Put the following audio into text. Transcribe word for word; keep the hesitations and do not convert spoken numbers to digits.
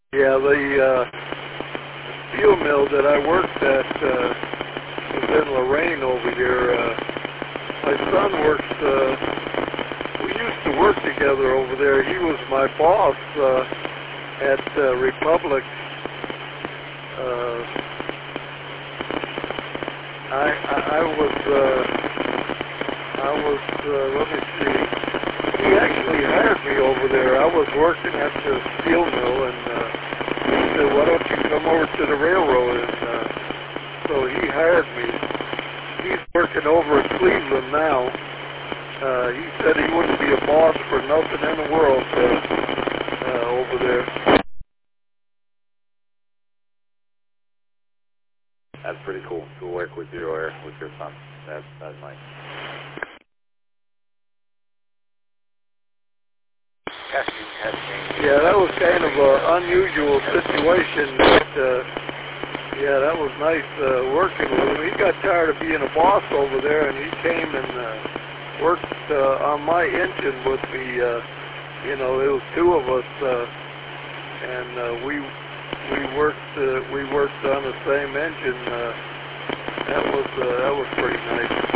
Yeah, the uh, steel mill that I worked at uh, was in Lorraine over here. Uh, my son works, uh, we used to work together over there. He was my boss uh, at uh, Republic. Uh, I, I, I was, uh, I was, uh, let me see. He actually hired me over there. I was working at the steel mill, and uh, he said, why don't you come over to the railroad? And uh, so he hired me. He's working over at Cleveland now. Uh, he said he wouldn't be a boss for nothing in the world uh, uh, over there. That's pretty cool to work with your with your son. That's that's nice. Testing, testing. Yeah, that was kind of an unusual situation. That, uh, yeah, that was nice uh, working with him. He got tired of being a boss over there, and he came and uh, worked uh, on my engine with me. Uh, you know, it was two of us, uh, and uh, we we worked uh, we worked on the same engine. Uh, that was uh, that was pretty nice.